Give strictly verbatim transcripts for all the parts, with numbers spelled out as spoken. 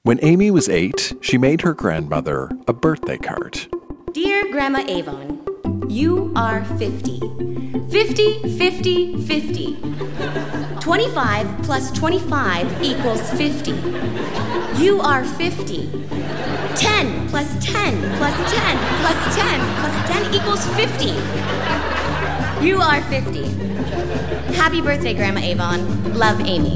When Amy was eight, she made her grandmother a birthday card. Dear Grandma Avon, you are fifty. fifty, fifty, fifty. twenty-five plus twenty-five equals fifty. You are fifty. ten plus ten plus ten plus ten plus ten equals fifty. You are fifty. Happy birthday, Grandma Avon. Love, Amy.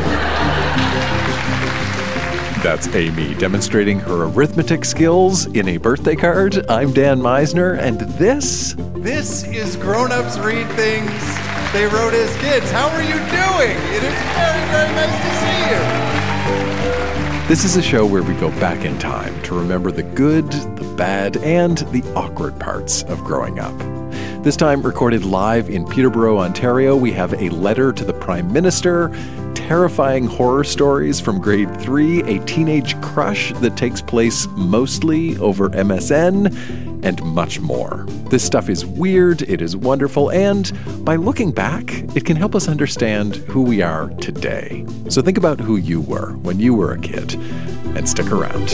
That's Amy demonstrating her arithmetic skills in a birthday card. I'm Dan Meisner, and this... This is Grown Ups Read Things They Wrote as Kids. How are you doing? It is very, very nice to see you. This is a show where we go back in time to remember the good, the bad, and the awkward parts of growing up. This time recorded live in Peterborough, Ontario, we have a letter to the Prime Minister, terrifying horror stories from grade three, a teenage crush that takes place mostly over M S N, and much more. This stuff is weird, it is wonderful, and by looking back, it can help us understand who we are today. So think about who you were when you were a kid, and stick around.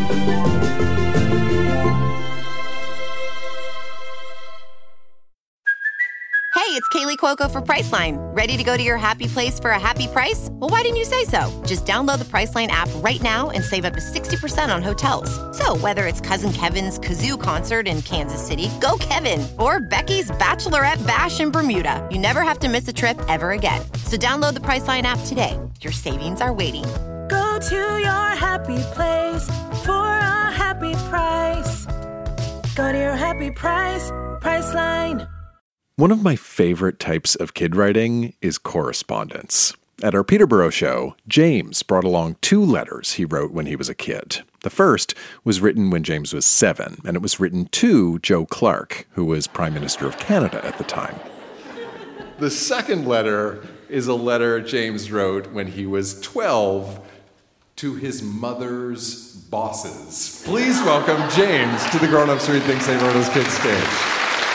It's Kaylee Cuoco for Priceline. Ready to go to your happy place for a happy price? Well, why didn't you say so? Just download the Priceline app right now and save up to sixty percent on hotels. So whether it's Cousin Kevin's Kazoo Concert in Kansas City, go Kevin, or Becky's Bachelorette Bash in Bermuda, you never have to miss a trip ever again. So download the Priceline app today. Your savings are waiting. Go to your happy place for a happy price. Go to your happy price, Priceline. One of my favorite types of kid writing is correspondence. At our Peterborough show, James brought along two letters he wrote when he was a kid. The first was written when James was seven, and it was written to Joe Clark, who was Prime Minister of Canada at the time. The second letter is a letter James wrote when he was twelve to his mother's bosses. Please welcome James to the Grown Ups Read Things They Wrote as Kids stage.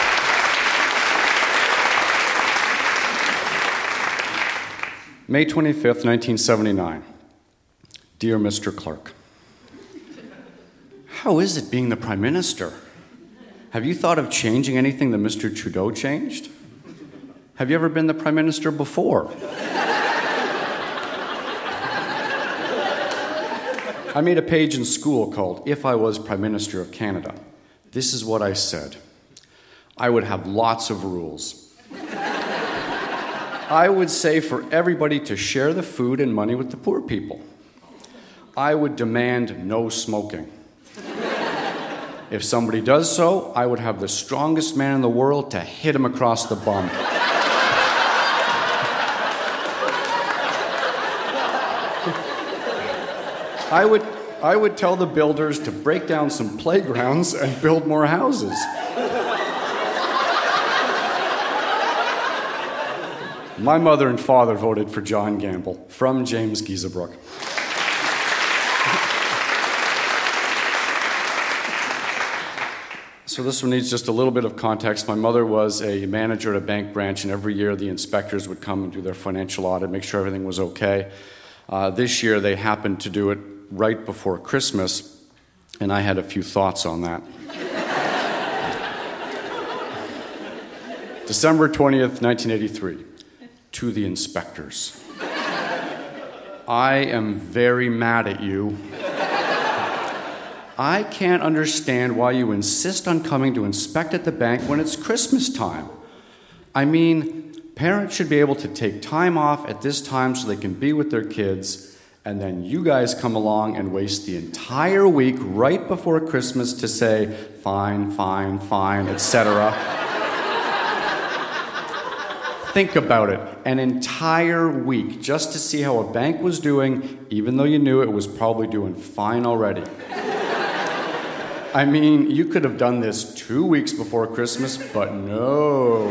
May twenty-fifth, nineteen seventy-nine. Dear Mister Clark, how is it being the Prime Minister? Have you thought of changing anything that Mister Trudeau changed? Have you ever been the Prime Minister before? I made a page in school called If I Was Prime Minister of Canada. This is what I said. I would have lots of rules. I would say for everybody to share the food and money with the poor people. I would demand no smoking. If somebody does so, I would have the strongest man in the world to hit him across the bum. I would, I would tell the builders to break down some playgrounds and build more houses. My mother and father voted for John Gamble, from James Giesebrook. So this one needs just a little bit of context. My mother was a manager at a bank branch, and every year the inspectors would come and do their financial audit, make sure everything was okay. Uh, this year they happened to do it right before Christmas, and I had a few thoughts on that. December twentieth, nineteen eighty-three. To the inspectors. I am very mad at you. I can't understand why you insist on coming to inspect at the bank when it's Christmas time. I mean, parents should be able to take time off at this time so they can be with their kids, and then you guys come along and waste the entire week right before Christmas to say, fine, fine, fine, et cetera. Think about it, an entire week just to see how a bank was doing, even though you knew it was probably doing fine already. I mean, you could have done this two weeks before Christmas, but no.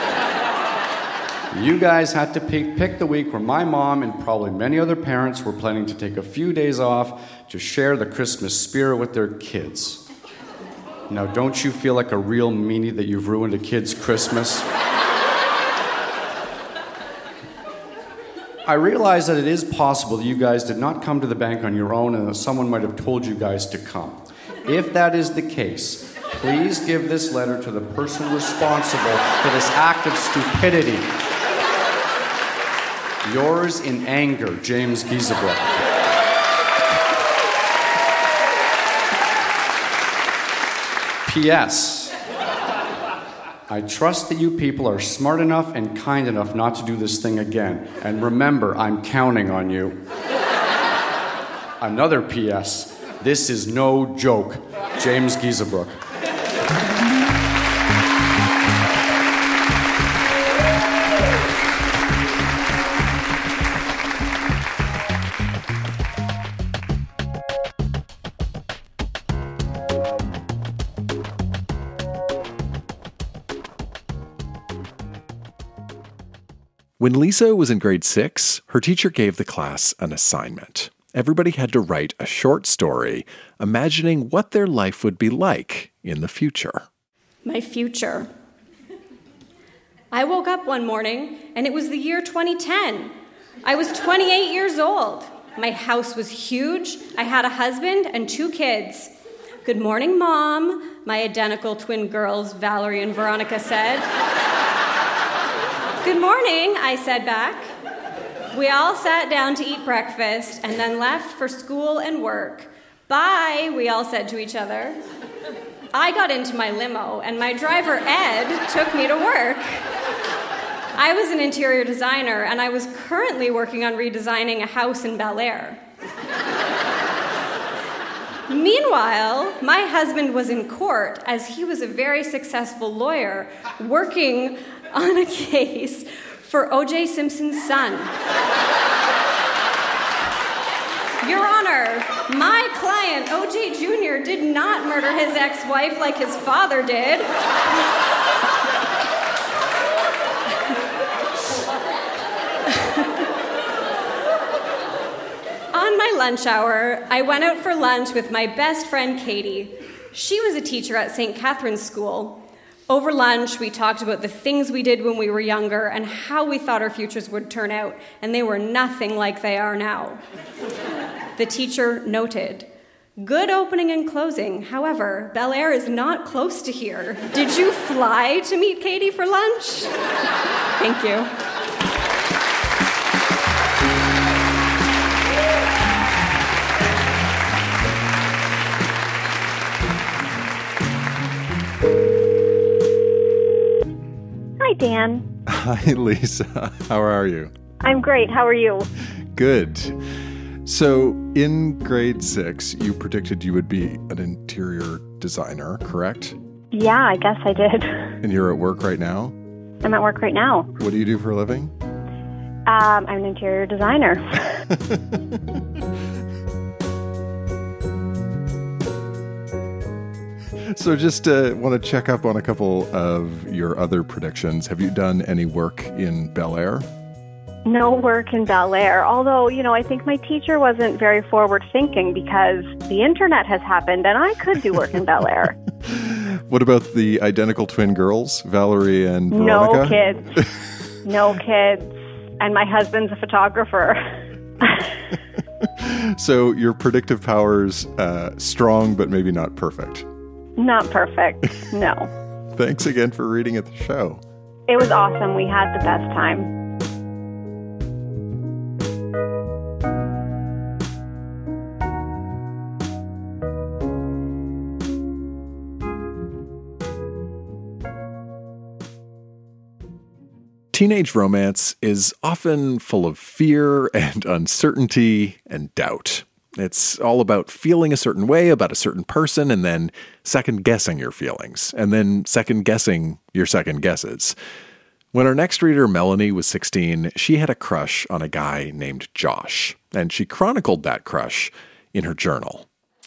You guys had to pick, pick the week where my mom and probably many other parents were planning to take a few days off to share the Christmas spirit with their kids. Now, don't you feel like a real meanie that you've ruined a kid's Christmas? I realize that it is possible that you guys did not come to the bank on your own and that someone might have told you guys to come. If that is the case, please give this letter to the person responsible for this act of stupidity. Yours in anger, James Giesebrook. P S I trust that you people are smart enough and kind enough not to do this thing again. And remember, I'm counting on you. Another P S This is no joke. James Giesebrook. When Lisa was in grade six, her teacher gave the class an assignment. Everybody had to write a short story imagining what their life would be like in the future. My future. I woke up one morning and it was the year twenty ten. I was twenty-eight years old. My house was huge. I had a husband and two kids. Good morning, Mom, my identical twin girls, Valerie and Veronica, said. Good morning, I said back. We all sat down to eat breakfast and then left for school and work. Bye, we all said to each other. I got into my limo and my driver, Ed, took me to work. I was an interior designer and I was currently working on redesigning a house in Bel Air. Meanwhile, my husband was in court as he was a very successful lawyer working on a case for O J Simpson's son. Your Honor, my client, O J Junior, did not murder his ex-wife like his father did. On my lunch hour, I went out for lunch with my best friend, Katie. She was a teacher at Saint Catherine's School. Over lunch, we talked about the things we did when we were younger and how we thought our futures would turn out, and they were nothing like they are now. The teacher noted, good opening and closing. However, Bel Air is not close to here. Did you fly to meet Katie for lunch? Thank you. Hi, Dan. Hi, Lisa. How are you? I'm great. How are you? Good. So, in grade six, you predicted you would be an interior designer, correct? Yeah, I guess I did. And you're at work right now? I'm at work right now. What do you do for a living? Um, I'm an interior designer. So just uh, want to check up on a couple of your other predictions. Have you done any work in Bel Air? No work in Bel Air, although, you know, I think my teacher wasn't very forward-thinking because the internet has happened and I could do work in Bel Air. What about the identical twin girls, Valerie and Veronica? No kids. No kids. And my husband's a photographer. So your predictive powers, uh, strong but maybe not perfect. Not perfect, no. Thanks again for reading at the show. It was awesome. We had the best time. Teenage romance is often full of fear and uncertainty and doubt. It's all about feeling a certain way about a certain person and then second-guessing your feelings, and then second-guessing your second guesses. When our next reader, Melanie, was sixteen, she had a crush on a guy named Josh, and she chronicled that crush in her journal.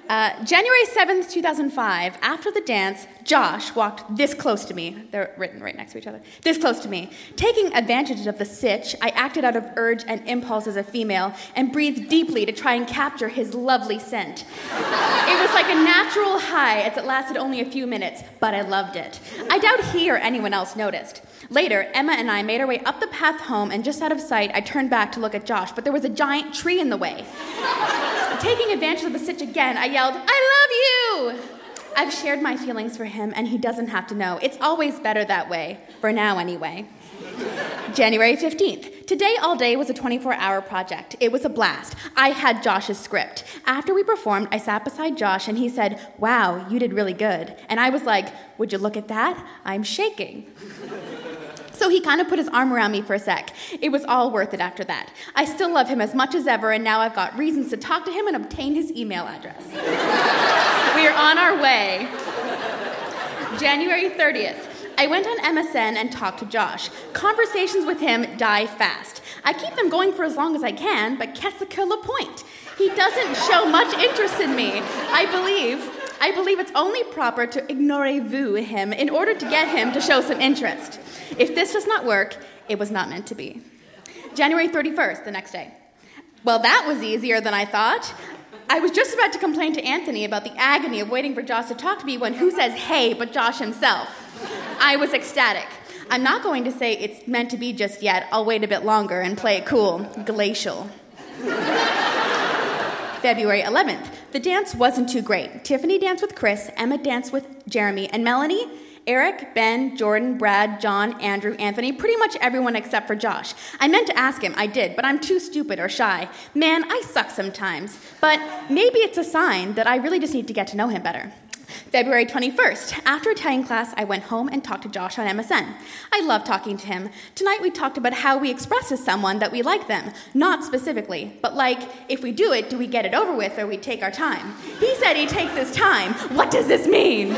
Uh, January seventh, two thousand five, after the dance, Josh walked this close to me. They're written right next to each other. This close to me. Taking advantage of the sitch, I acted out of urge and impulse as a female and breathed deeply to try and capture his lovely scent. It was like a natural high as it lasted only a few minutes, but I loved it. I doubt he or anyone else noticed. Later, Emma and I made our way up the path home, and just out of sight, I turned back to look at Josh, but there was a giant tree in the way. Taking advantage of the sitch again, I yelled, "I love you!" I've shared my feelings for him, and he doesn't have to know. It's always better that way, for now anyway. January fifteenth. Today all day was a twenty-four hour project. It was a blast. I had Josh's script. After we performed, I sat beside Josh, and he said, "Wow, you did really good." And I was like, "Would you look at that? I'm shaking." So he kind of put his arm around me for a sec. It was all worth it after that. I still love him as much as ever, and now I've got reasons to talk to him and obtain his email address. We are on our way. January thirtieth. I went on M S N and talked to Josh. Conversations with him die fast. I keep them going for as long as I can, but qu'est-ce que le point? He doesn't show much interest in me. I believe, I believe it's only proper to ignorez-vous him in order to get him to show some interest. If this does not work, it was not meant to be. January thirty-first, the next day. Well, that was easier than I thought. I was just about to complain to Anthony about the agony of waiting for Josh to talk to me when who says hey but Josh himself? I was ecstatic. I'm not going to say it's meant to be just yet. I'll wait a bit longer and play it cool. Glacial. February eleventh. The dance wasn't too great. Tiffany danced with Chris, Emma danced with Jeremy, and Melanie, Eric, Ben, Jordan, Brad, John, Andrew, Anthony, pretty much everyone except for Josh. I meant to ask him, I did, but I'm too stupid or shy. Man, I suck sometimes. But maybe it's a sign that I really just need to get to know him better. February twenty-first. After Italian class, I went home and talked to Josh on M S N. I love talking to him. Tonight we talked about how we express to someone that we like them. Not specifically, but like, if we do it, do we get it over with or we take our time? He said he takes his time. What does this mean?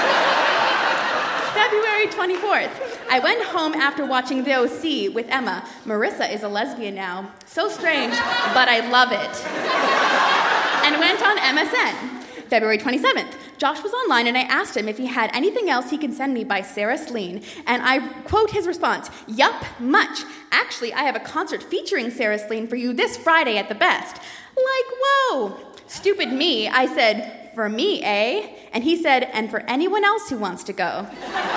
February twenty-fourth. I went home after watching The O C with Emma. Marissa is a lesbian now. So strange, but I love it. And went on M S N. February twenty-seventh. Josh was online and I asked him if he had anything else he could send me by Sarah Sleen. And I quote his response, "Yup, much. Actually, I have a concert featuring Sarah Sleen for you this Friday at the Best." Like, whoa. Stupid me. I said, "For me, eh?" And he said, "And for anyone else who wants to go."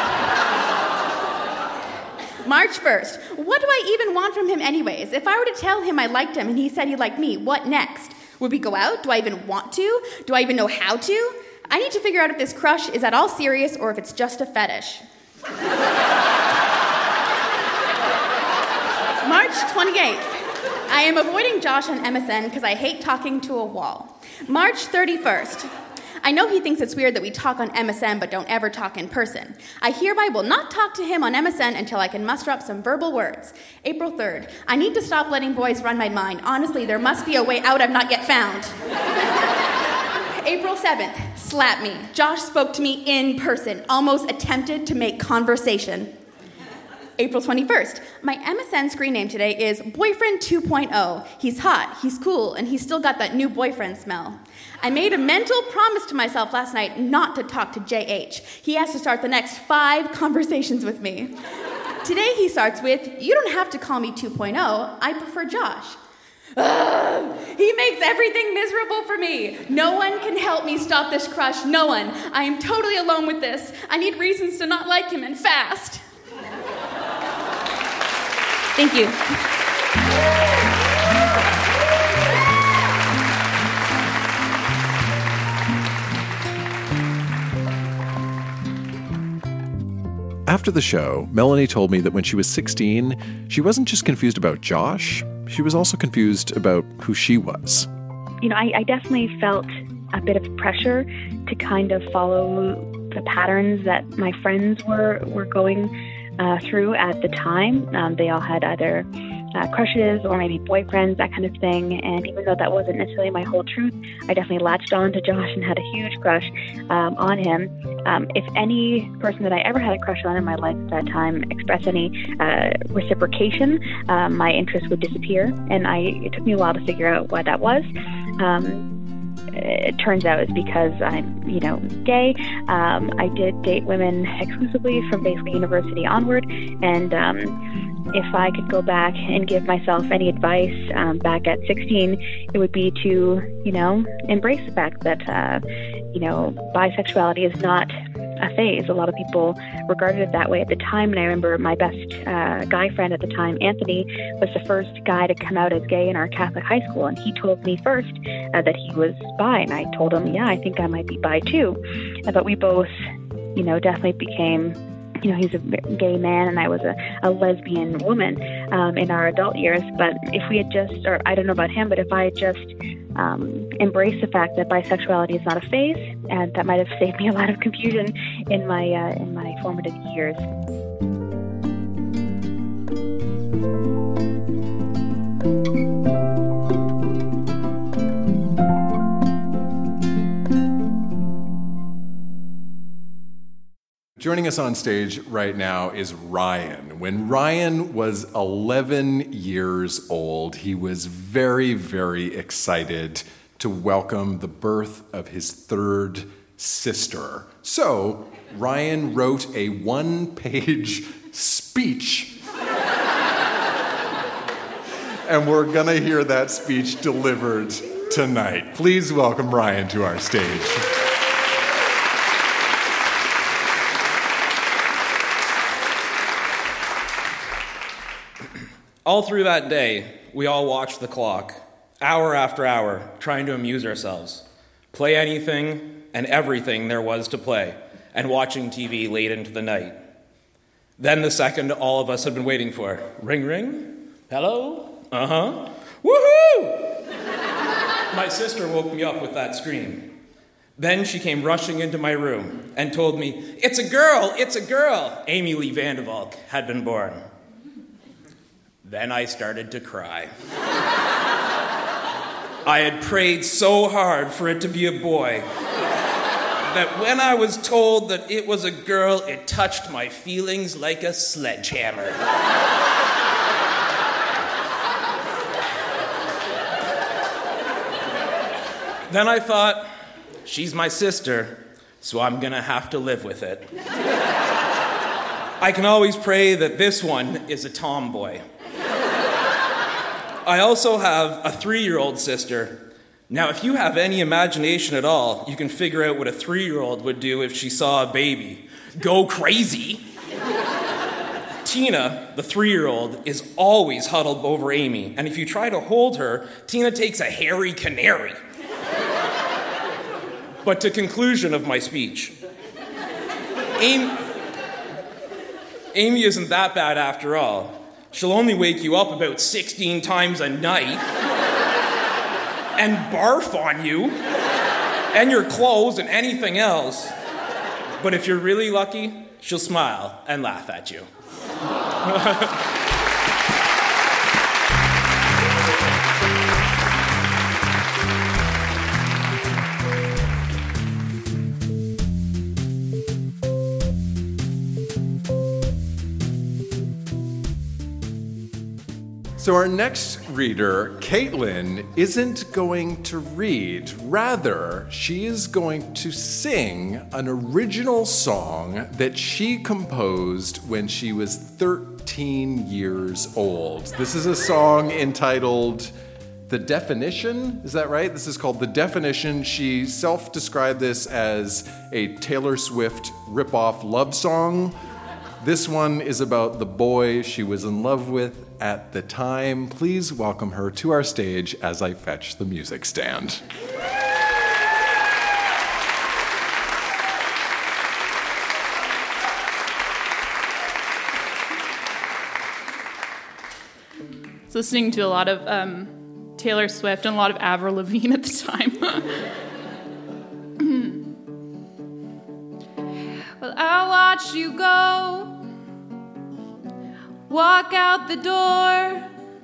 March first. What do I even want from him anyways? If I were to tell him I liked him and he said he liked me, what next? Would we go out? Do I even want to? Do I even know how to? I need to figure out if this crush is at all serious or if it's just a fetish. March twenty-eighth. I am avoiding Josh on M S N because I hate talking to a wall. March thirty-first. I know he thinks it's weird that we talk on M S N but don't ever talk in person. I hereby will not talk to him on M S N until I can muster up some verbal words. April third. I need to stop letting boys run my mind. Honestly, there must be a way out I've not yet found. April seventh. Slap me. Josh spoke to me in person, almost attempted to make conversation. April twenty-first. My M S N screen name today is Boyfriend two point oh. He's hot, he's cool, and he's still got that new boyfriend smell. I made a mental promise to myself last night not to talk to J H. He has to start the next five conversations with me. Today he starts with, "You don't have to call me two point oh. I prefer Josh." Ugh, he makes everything miserable for me. No one can help me stop this crush. No one. I am totally alone with this. I need reasons to not like him and fast. Thank you. After the show, Melanie told me that when she was sixteen, she wasn't just confused about Josh, she was also confused about who she was. You know, I, I definitely felt a bit of pressure to kind of follow the patterns that my friends were, were going uh, through at the time. Um, they all had either uh, crushes or maybe boyfriends, that kind of thing. And even though that wasn't necessarily my whole truth, I definitely latched on to Josh and had a huge crush um, on him. Um, if any person that I ever had a crush on in my life at that time expressed any uh, reciprocation, um, my interest would disappear. And I, it took me a while to figure out what that was. Um, it turns out is because I'm, you know, gay. Um, I did date women exclusively from basically university onward, and um, if I could go back and give myself any advice um, back at sixteen, it would be to, you know, embrace the fact that, uh, you know, bisexuality is not a phase. A lot of people regarded it that way at the time, and I remember my best uh, guy friend at the time, Anthony, was the first guy to come out as gay in our Catholic high school, and he told me first uh, that he was bi, and I told him, yeah, I think I might be bi too. Uh, but we both, you know, definitely became, you know, he's a gay man and I was a, a lesbian woman um, in our adult years. But if we had just, or I don't know about him, but if I had just um, embraced the fact that bisexuality is not a phase, and that might have saved me a lot of confusion in my uh, in my formative years. Joining us on stage right now is Ryan. When Ryan was eleven years old, he was very, very excited to welcome the birth of his third sister. So, Ryan wrote a one-page speech. And we're gonna hear that speech delivered tonight. Please welcome Ryan to our stage. All through that day, we all watched the clock, hour after hour, trying to amuse ourselves, play anything and everything there was to play, and watching T V late into the night. Then the second all of us had been waiting for. Ring, ring. Hello? Uh-huh. Woohoo! My sister woke me up with that scream. Then she came rushing into my room and told me, "It's a girl! It's a girl!" Amy Lee Vandevalk had been born. Then I started to cry. I had prayed so hard for it to be a boy that when I was told that it was a girl, it touched my feelings like a sledgehammer. Then I thought, she's my sister, so I'm gonna have to live with it. I can always pray that this one is a tomboy. I also have a three-year-old sister. Now, if you have any imagination at all, you can figure out what a three-year-old would do if she saw a baby. Go crazy. Tina, the three-year-old, is always huddled over Amy, and if you try to hold her, Tina takes a hairy canary. But to conclusion of my speech, Amy, Amy isn't that bad after all. She'll only wake you up about sixteen times a night and barf on you and your clothes and anything else. But if you're really lucky, she'll smile and laugh at you. So our next reader, Caitlin, isn't going to read. Rather, she is going to sing an original song that she composed when she was thirteen years old. This is a song entitled The Definition. Is that right? This is called The Definition. She self-described this as a Taylor Swift rip-off love song. This one is about the boy she was in love with at the time. Please welcome her to our stage as I fetch the music stand. I was listening to a lot of um, Taylor Swift and a lot of Avril Lavigne at the time. Well, I watched you go, walk out the door,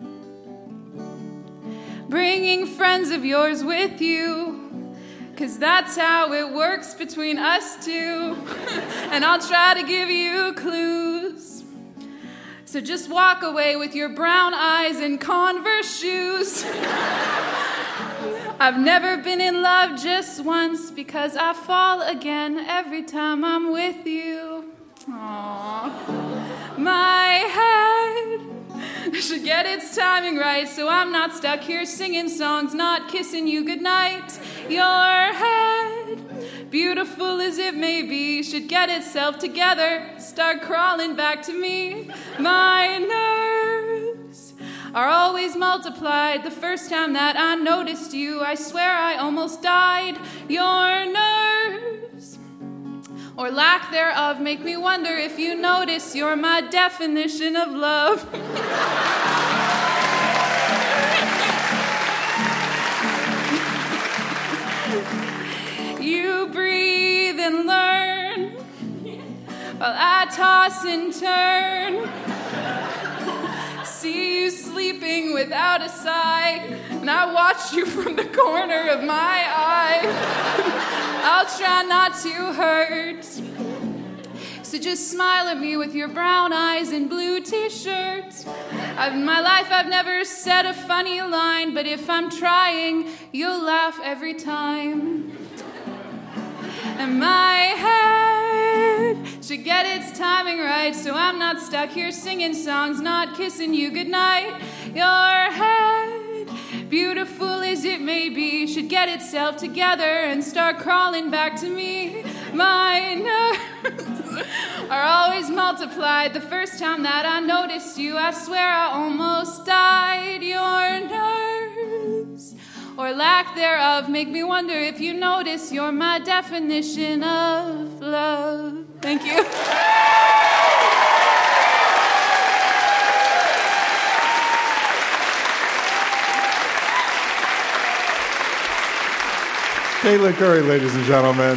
bringing friends of yours with you, 'cause that's how it works between us two. And I'll try to give you clues. So just walk away with your brown eyes and Converse shoes. I've never been in love just once because I fall again every time I'm with you. Aww. My head should get its timing right so I'm not stuck here singing songs, not kissing you goodnight. Your head, beautiful as it may be, should get itself together, start crawling back to me. My nerves are always multiplied. The first time that I noticed you, I swear I almost died. Your nerves, or lack thereof, make me wonder if you notice you're my definition of love. You breathe and learn while I toss and turn. See you sleeping without a sigh, and I watch you from the corner of my eye. I'll try not to hurt, so just smile at me with your brown eyes and blue t-shirt. In my life I've never said a funny line, but if I'm trying, you'll laugh every time. And my head should get its timing right so I'm not stuck here singing songs, not kissing you goodnight. Your head, beautiful as it may be, should get itself together and start crawling back to me. My nerves are always multiplied. The first time that I noticed you, I swear I almost died. Your nerves, or lack thereof, make me wonder if you notice you're my definition of love. Thank you. Kayla Curry, ladies and gentlemen.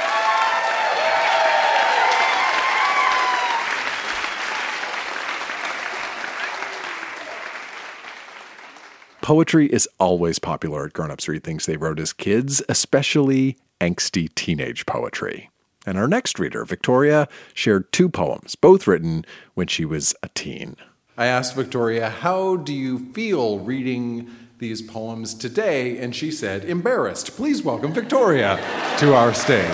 Poetry is always popular at Grown Ups Read Things They Wrote as Kids, especially angsty teenage poetry. And our next reader, Victoria, shared two poems, both written when she was a teen. I asked Victoria, how do you feel reading these poems today? And she said, embarrassed. Please welcome Victoria to our stage.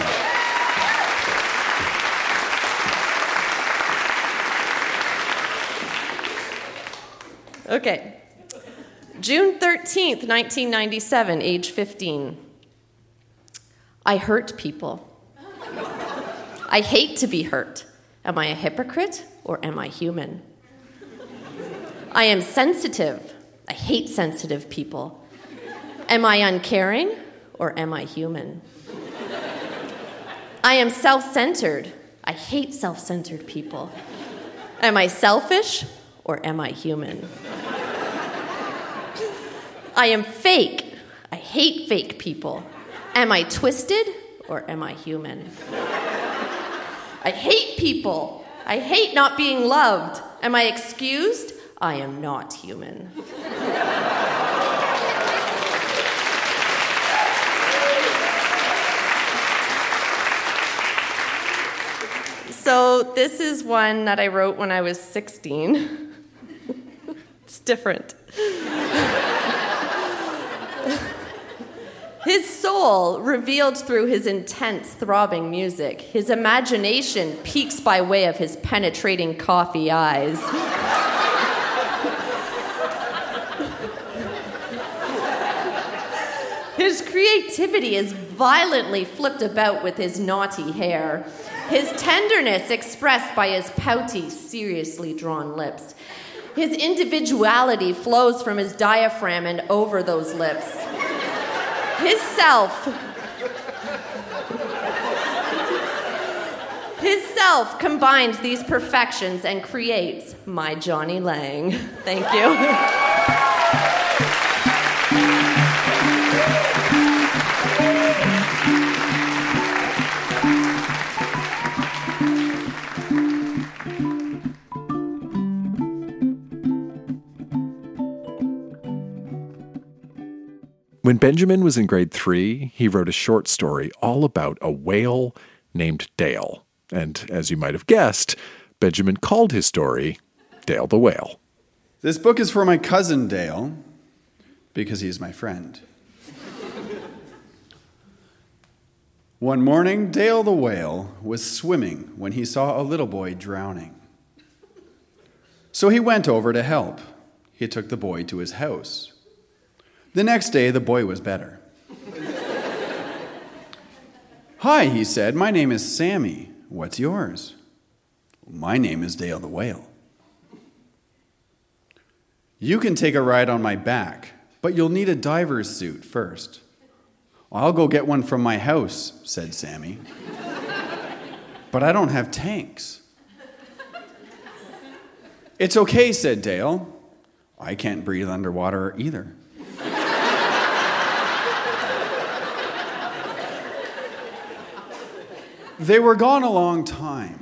Okay. June thirteenth, nineteen ninety-seven, age fifteen. I hurt people. I hate to be hurt. Am I a hypocrite or am I human? I am sensitive. I hate sensitive people. Am I uncaring or am I human? I am self-centered. I hate self-centered people. Am I selfish or am I human? I am fake. I hate fake people. Am I twisted or am I human? I hate people. I hate not being loved. Am I excused? I am not human. So this is one that I wrote when I was sixteen. It's different. His soul revealed through his intense, throbbing music. His imagination peaks by way of his penetrating coffee eyes. His creativity is violently flipped about with his naughty hair. His tenderness expressed by his pouty, seriously drawn lips. His individuality flows from his diaphragm and over those lips. His self, his self combines these perfections and creates my Johnny Lang. Thank you. When Benjamin was in grade three, he wrote a short story all about a whale named Dale. And as you might have guessed, Benjamin called his story Dale the Whale. This book is for my cousin Dale, because he's my friend. One morning, Dale the whale was swimming when he saw a little boy drowning. So he went over to help. He took the boy to his house. The next day, the boy was better. "Hi," he said, "my name is Sammy. What's yours?" "My name is Dale the whale." "You can take a ride on my back, but you'll need a diver's suit first." "I'll go get one from my house," said Sammy. "But I don't have tanks." "It's okay," said Dale. "I can't breathe underwater either." They were gone a long time.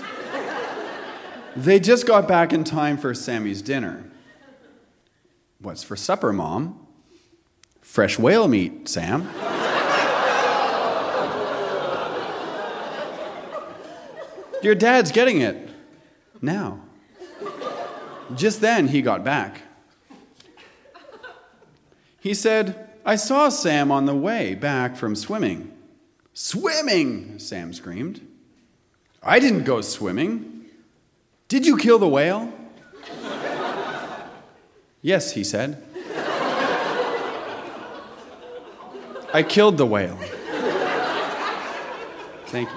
They just got back in time for Sammy's dinner. "What's for supper, Mom?" "Fresh whale meat, Sam." "Your dad's getting it now." Just then he got back. He said, "I saw Sam on the way back from swimming." "Swimming!" Sam screamed. "I didn't go swimming. Did you kill the whale?" "Yes," he said. "I killed the whale." Thank you.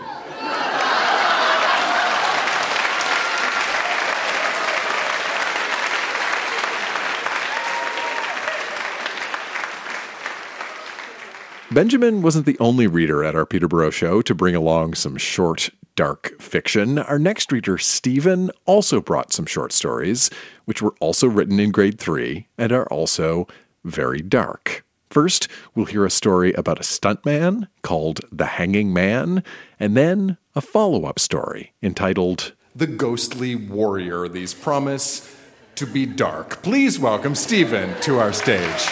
Benjamin wasn't the only reader at our Peterborough show to bring along some short, dark fiction. Our next reader, Stephen, also brought some short stories, which were also written in grade three and are also very dark. First, we'll hear a story about a stuntman called The Hanging Man, and then a follow-up story entitled The Ghostly Warrior. These promise to be dark. Please welcome Stephen to our stage.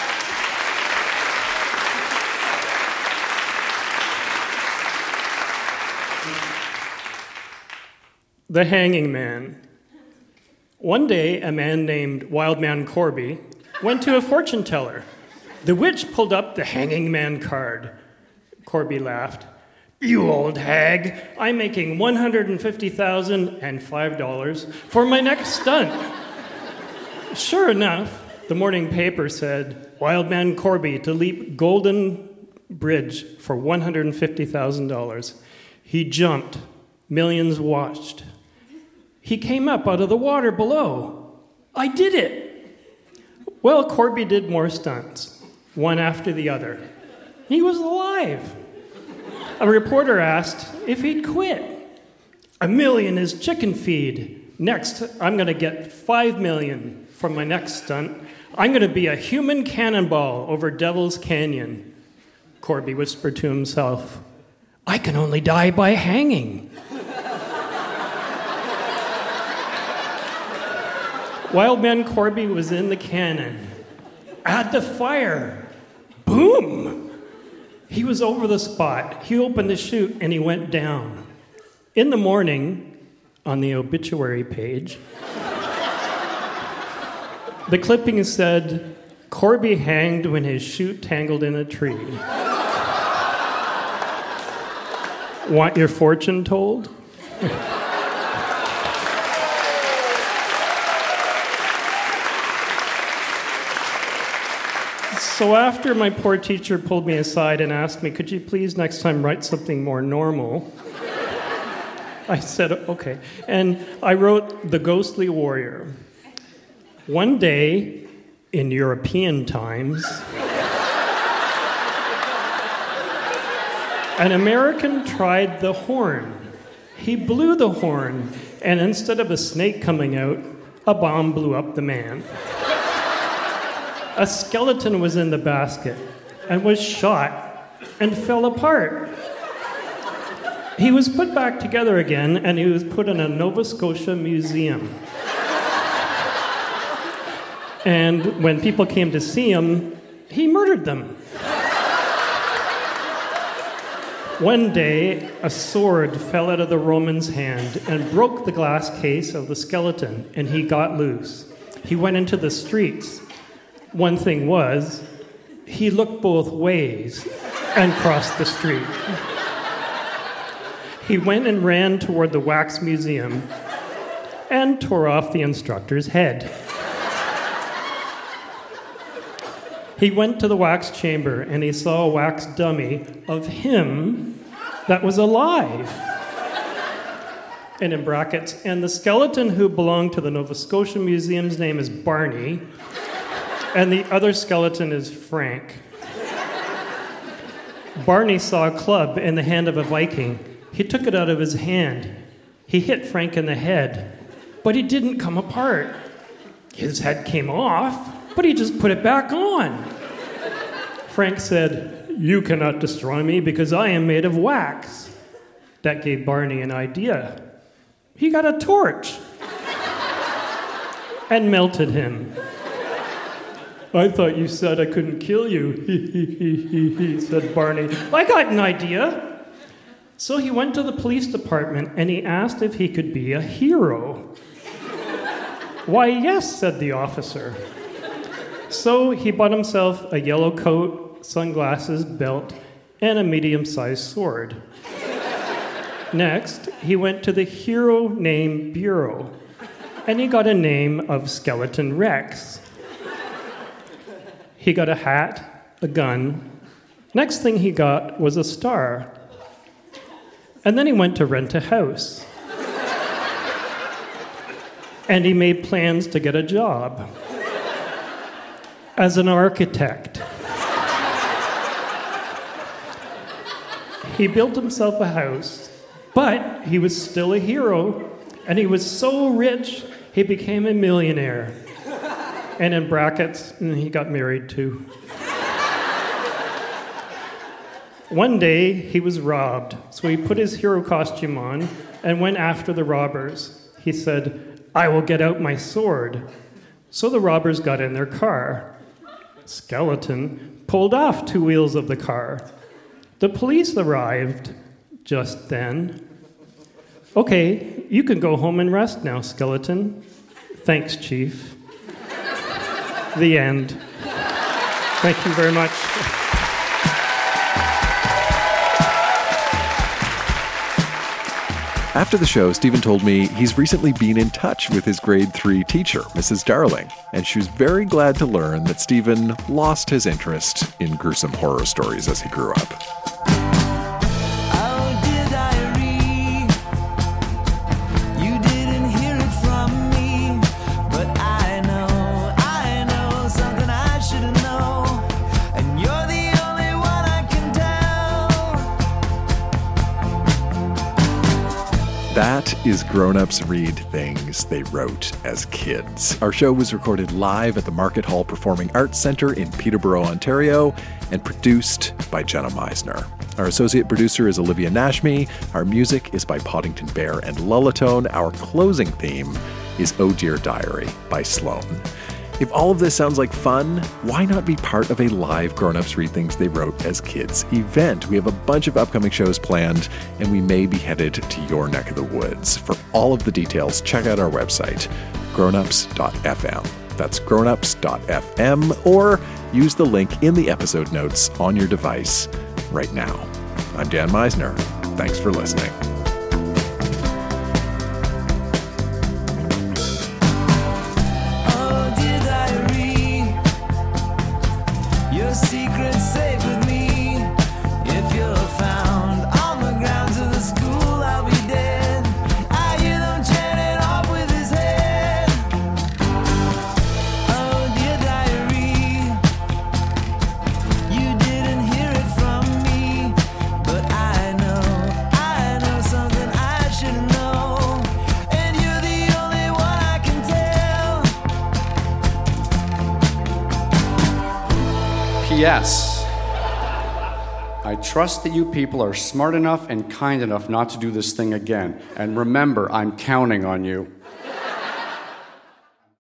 The Hanging Man. One day, a man named Wildman Corby went to a fortune teller. The witch pulled up the Hanging Man card. Corby laughed. "You old hag, I'm making one hundred fifty thousand five dollars for my next stunt." Sure enough, the morning paper said, "Wildman Corby to leap Golden Bridge for one hundred fifty thousand dollars. He jumped. Millions watched. He came up out of the water below. I did it. Well, Corby did more stunts, one after the other. He was alive. A reporter asked if he'd quit. A million is chicken feed. Next, I'm going to get five million for my next stunt. I'm going to be a human cannonball over Devil's Canyon. Corby whispered to himself, I can only die by hanging. Wildman Corby was in the cannon. At the fire. Boom! He was over the spot. He opened the chute and he went down. In the morning, on the obituary page, the clipping said, Corby hanged when his chute tangled in a tree. Want your fortune told? So after my poor teacher pulled me aside and asked me, could you please next time write something more normal? I said, okay. And I wrote The Ghostly Warrior. One day, in European times, an American tried the horn. He blew the horn, and instead of a snake coming out, a bomb blew up the man. A skeleton was in the basket and was shot and fell apart. He was put back together again, and he was put in a Nova Scotia museum. And when people came to see him, he murdered them. One day, a sword fell out of the Roman's hand and broke the glass case of the skeleton, and he got loose. He went into the streets. One thing was, he looked both ways and crossed the street. He went and ran toward the wax museum and tore off the instructor's head. He went to the wax chamber and he saw a wax dummy of him that was alive. And in brackets, and the skeleton who belonged to the Nova Scotia Museum's name is Barney, and the other skeleton is Frank. Barney saw a club in the hand of a Viking. He took it out of his hand. He hit Frank in the head, but he didn't come apart. His head came off, but he just put it back on. Frank said, "You cannot destroy me because I am made of wax." That gave Barney an idea. He got a torch and melted him. "I thought you said I couldn't kill you," he, he, he, he, he, said Barney. "I got an idea." So he went to the police department and he asked if he could be a hero. "Why, yes," said the officer. So he bought himself a yellow coat, sunglasses, belt, and a medium-sized sword. Next, he went to the Hero Name Bureau, and he got a name of Skeleton Rex. He got a hat, a gun. Next thing he got was a star. And then he went to rent a house. And he made plans to get a job as an architect. He built himself a house, but he was still a hero, and he was so rich, he became a millionaire. And in brackets, he got married too. One day, he was robbed, so he put his hero costume on and went after the robbers. He said, "I will get out my sword." So the robbers got in their car. Skeleton pulled off two wheels of the car. The police arrived just then. "Okay, you can go home and rest now, Skeleton." "Thanks, Chief." The end. Thank you very much. After the show, Stephen told me he's recently been in touch with his grade three teacher, Missus Darling, and she was very glad to learn that Stephen lost his interest in gruesome horror stories as he grew up. That is Grown-Ups Read Things They Wrote as Kids. Our show was recorded live at the Market Hall Performing Arts Centre in Peterborough, Ontario, and produced by Jenna Meisner. Our associate producer is Olivia Nashmi. Our music is by Poddington Bear and Lullatone. Our closing theme is Oh Dear Diary by Sloan. If all of this sounds like fun, why not be part of a live Grown-Ups Read Things They Wrote as Kids event? We have a bunch of upcoming shows planned, and we may be headed to your neck of the woods. For all of the details, check out our website, grownups dot f m. That's grownups dot f m, or use the link in the episode notes on your device right now. I'm Dan Meisner. Thanks for listening. Secrets safe with me. If you're found on the grounds of the school, I'll be dead. I hear them chanting off with his head. Oh dear diary, you didn't hear it from me, but I know, I know something I should know, and you're the only one I can tell. P S I trust that you people are smart enough and kind enough not to do this thing again. And remember, I'm counting on you.